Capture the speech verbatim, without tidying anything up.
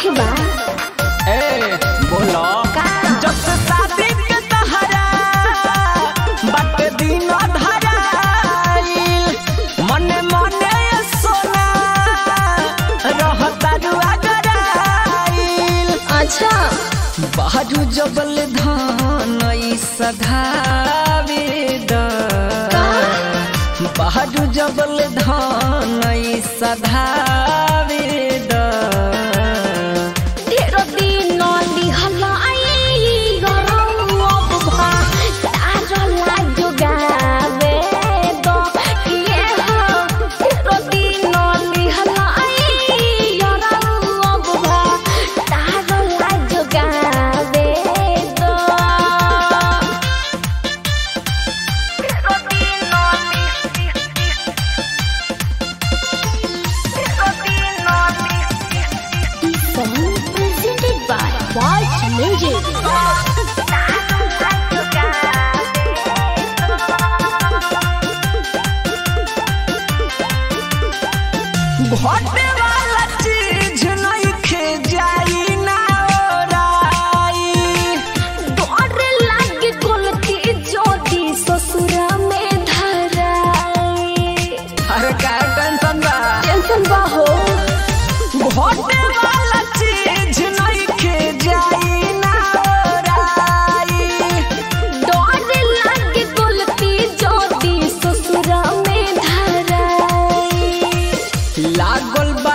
काहे बा ए बोलो जब से शादी के तहरा बाटे दिन धराइल मने मने सोना रहता रुआ गराइल। अच्छा बारू जबल धान सधावे द बारू जबल धान सधावे द तेरो दिन लिहलाई गरौ अब भा तारो लागो गावे दो ये हो तेरो दिन लिहलाई गरौ अब भा तारो लागो गावे दो तेरो दिन Song presented by Watch Music. घटे वाला चीज नहीं खे जाई ना ओराई डर लागे गलती जोदी ससुरा में धराई। अरे का टेंशन बा टेंशन बा हो घटे वाला चीज नहीं खे जाई ना ओराई डर लागे गलती जोदी ससुरा में धराई। लागल बा